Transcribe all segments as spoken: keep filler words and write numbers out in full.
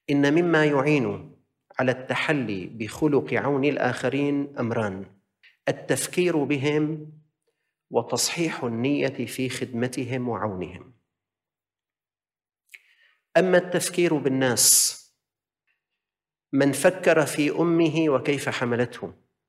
إن مما يعين على التحلي بخلق عون الآخرين أمران: التفكير بهم وتصحيح النية في خدمتهم وعونهم. أما التفكير بالناس، من فكر في أمه وكيف حملته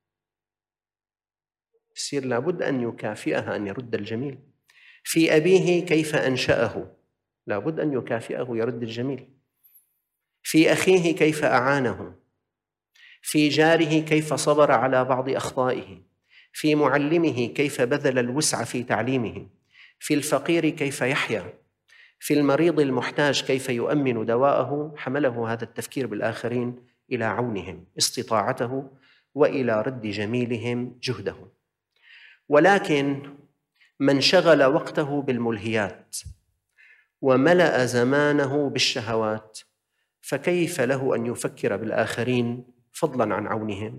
يصير لابد أن يكافئها، أن يرد الجميل. في أبيه كيف أنشأه، لابد أن يكافئه يرد الجميل. في أخيه كيف أعانه، في جاره كيف صبر على بعض أخطائه، في معلمه كيف بذل الوسع في تعليمه، في الفقير كيف يحيا، في المريض المحتاج كيف يؤمن دواءه. حمله هذا التفكير بالآخرين إلى عونهم استطاعته وإلى رد جميلهم جهده. ولكن من شغل وقته بالملهيات وملأ زمانه بالشهوات، فكيف له أن يفكر بالآخرين فضلاً عن عونهم؟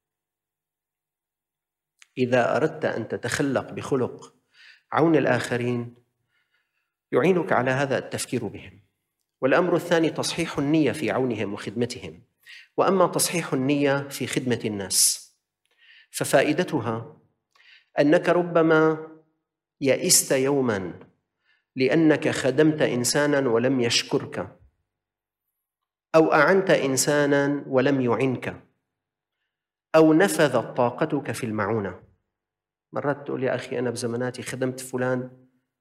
إذا أردت أن تتخلق بخلق عون الآخرين يعينك على هذا التفكير بهم. والأمر الثاني تصحيح النية في عونهم وخدمتهم. وأما تصحيح النية في خدمة الناس ففائدتها أنك ربما يئست يوماً لأنك خدمت إنساناً ولم يشكرك، أو أعنت إنساناً ولم يعنك، أو نفذت طاقتك في المعونة. مرات تقول يا أخي أنا بزماناتي خدمت فلان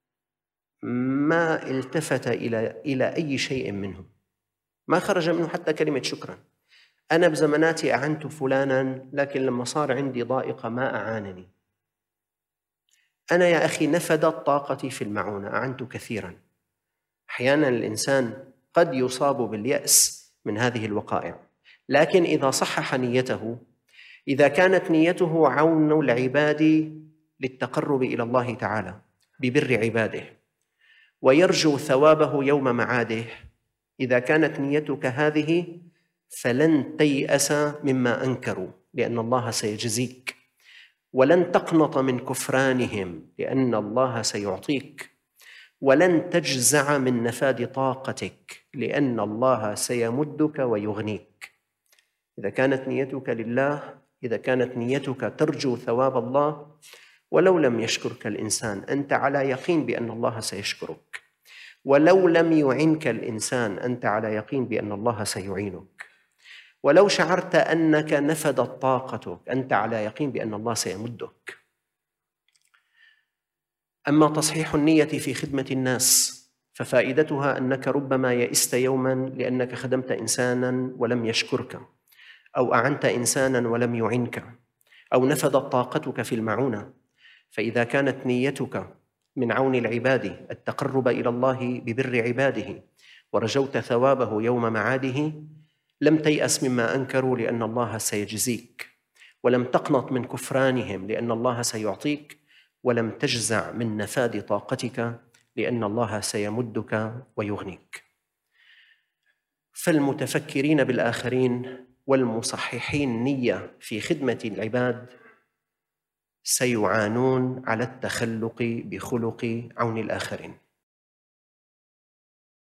ما التفت إلى إلى أي شيء منه، ما خرج منه حتى كلمة شكرا. أنا بزماناتي أعنت فلانا لكن لما صار عندي ضائقة ما أعانني. أنا يا أخي نفدت طاقتي في المعونة، أعنت كثيرا. أحيانا الإنسان قد يصاب باليأس من هذه الوقائع، لكن إذا صحح نيته، إذا كانت نيته عون العباد للتقرب إلى الله تعالى ببر عباده ويرجو ثوابه يوم معاده، إذا كانت نيتك هذه فلن تيأس مما أنكروا لأن الله سيجزيك، ولن تقنط من كفرانهم لأن الله سيعطيك، ولن تجزع من نفاد طاقتك لأن الله سيمدك ويغنيك. إذا كانت نيتك لله، إذا كانت نيتك ترجو ثواب الله، ولو لم يشكرك الإنسان أنت على يقين بأن الله سيشكرك، ولو لم يعنك الإنسان أنت على يقين بأن الله سيعينك، ولو شعرت أنك نفدت طاقتك أنت على يقين بأن الله سيمدك. أما تصحيح النية في خدمة الناس ففائدتها أنك ربما يئست يوماً لأنك خدمت إنساناً ولم يشكرك، أو أعنت إنساناً ولم يعنك، أو نفدت طاقتك في المعونة. فإذا كانت نيتك من عون العباد التقرب إلى الله ببر عباده ورجوت ثوابه يوم معاده، لم تيأس مما أنكروا لأن الله سيجزيك، ولم تقنط من كفرانهم لأن الله سيعطيك، ولم تجزع من نفاد طاقتك لأن الله سيمدك ويغنيك. فالمتفكرين بالآخرين والمصححين نية في خدمة العباد سيعانون على التخلق بخلق عون الآخرين.